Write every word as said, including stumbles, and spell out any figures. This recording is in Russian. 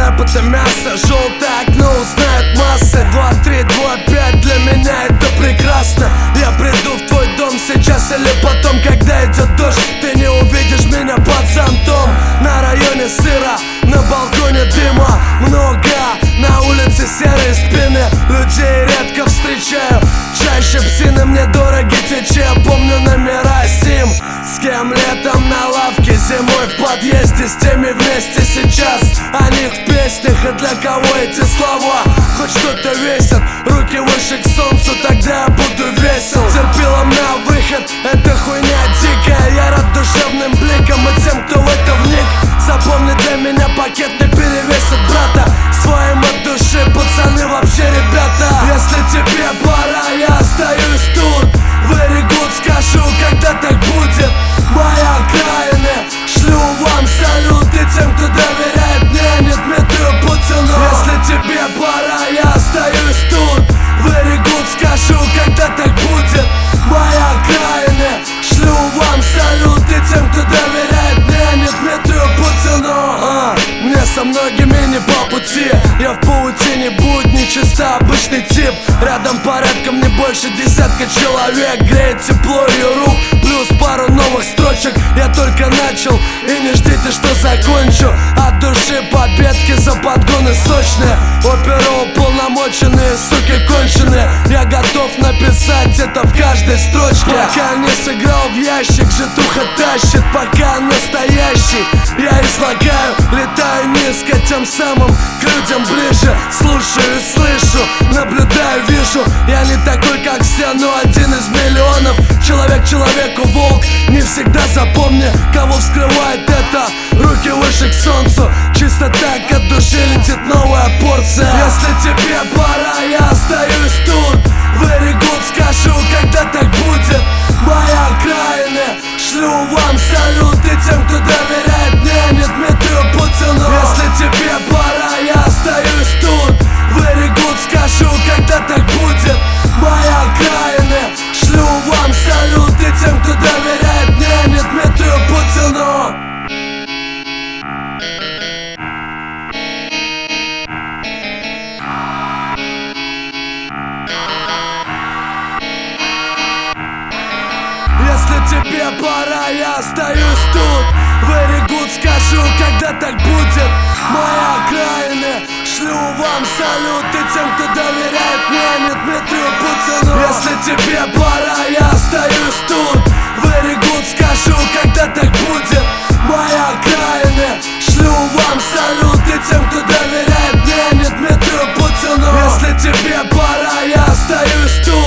рэп это мясо, желтое окно узнает массы. Два, три, два, пять, для меня это прекрасно. Я приду в твой дом сейчас или потом, когда идет дождь. Ты не увидишь меня под зонтом. На районе сыра, на балконе дыма много. На улице серые спины, людей редко встречаю. Чаще псины, мне дороги течи. Я помню номера сим. С кем летом на лавке, зимой в подъезде. С теми вместе сейчас, о них в песнях. И для кого эти слова хоть что-то весят? Руки выше к солнцу, тогда я буду весел. Терпилом на выход, это хуйня дикая. Я рад душевным бликом и тем, кто в это вник. Запомни, для меня пакет не перевесит брата. Своим от души, пацаны, вообще ребята. Если тебе пора, я остаюсь тут. Very good, скажу, когда так будет. Моя окраина, шлю вам салют. И тем, кто доверяет мне, не Дмитрию Путину. Если тебе пора, я остаюсь тут. Very good, скажу, когда так будет. Моя окраина, шлю вам салют. И тем, кто доверяет мне, не Дмитрию Путину. а, Мне со многими не по пути. Я в паутине будни, чисто обычный тип. Рядом порядком не больше десятка человек. Греет тепло ее рук, плюс пару новых строчек. Я только начал, и не ждите, что закончу. От души победки за подгоны сочные. Оперу уполномоченные, суки конченые. Я готов написать это в каждой строчке. Пока не сыграл в ящик, житуха тащит. Пока настоящий, я излагаю. Летаю низко, тем самым к людям ближе. Слушаю и слышу, наблюдаю, вижу. Я не такой, как все, но один из миллионов. Человек человеку волк, не всегда запомни, кого вскрывает это. Руки выше к солнцу, чисто так от души летит новая порция. Если тебе пора, я остаюсь тут. Very good, скажу, когда так будет. Моя окраина, шлю вам салют. И тем, кто доверяет мне, не Дмитрию Путину. Если тебе пора, я остаюсь тут. Very good, скажу, когда так будет. Моя окраина, шлю вам салют. И тем, кто доверяет мне, не Дмитрию Путину. Если тебе пора, я остаюсь тут. Very good, скажу, когда так будет. Моя окраина, шлю вам салют. И тем, кто доверяет мне, не Дмитрию Путину. Если тебе пора, я остаюсь тут. Very good, скажу, когда так будет. Моя окраина, шлю вам салют. И тем, кто доверяет мне, не Дмитрию Путину. Если тебе пора, я остаюсь тут.